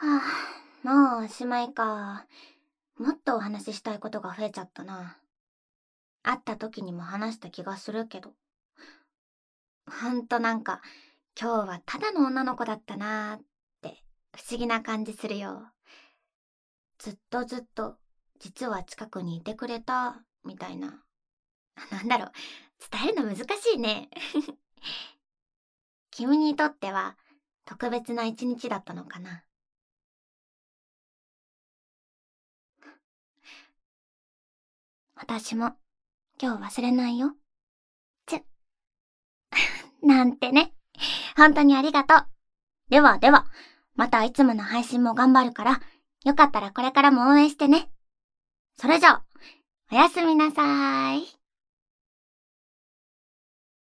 はあ、もうおしまいか。もっとお話ししたいことが増えちゃったな。会った時にも話した気がするけど。ほんと今日はただの女の子だったなーって不思議な感じするよ。ずっとずっと実は近くにいてくれたみたいな。なんだろう、伝えるの難しいね。君にとっては特別な一日だったのかな。私も今日忘れないよ。ちゅ、なんてね。本当にありがとう。ではでは、またいつもの配信も頑張るから、よかったらこれからも応援してね。それじゃあ、おやすみなさーい。